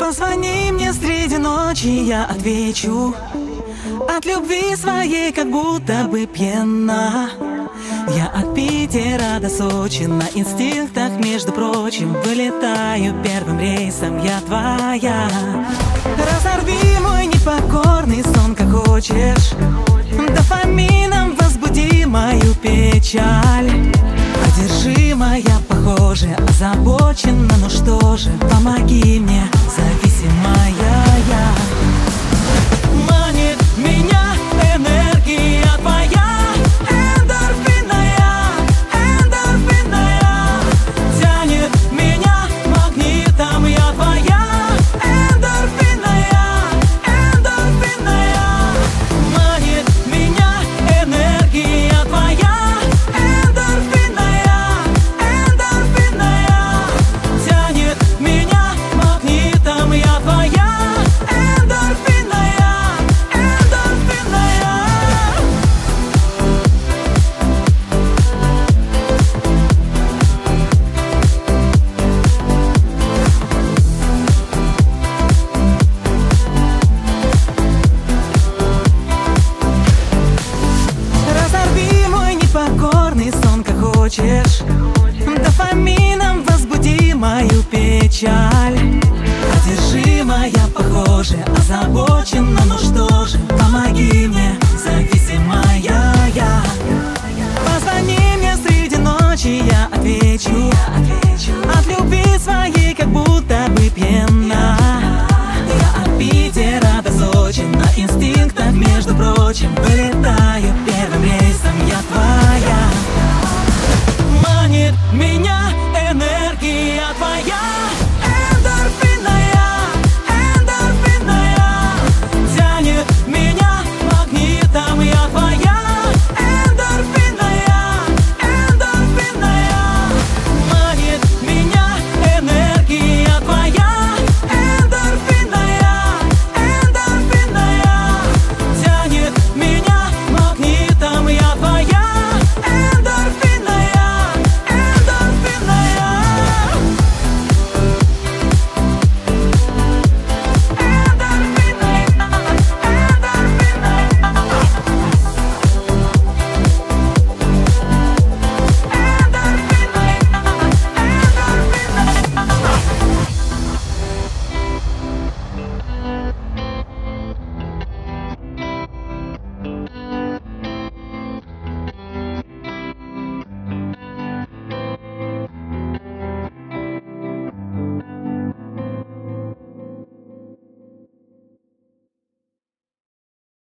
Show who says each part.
Speaker 1: Позвони мне среди ночи, я отвечу. От любви своей как будто бы пьяна. Я от Питера до Сочи на инстинктах, между прочим, вылетаю первым рейсом, я твоя. Разорви мой непокорный сон, как хочешь. Дофамином возбуди мою печаль. Одержимая, похоже, озабочена, ну что же, помоги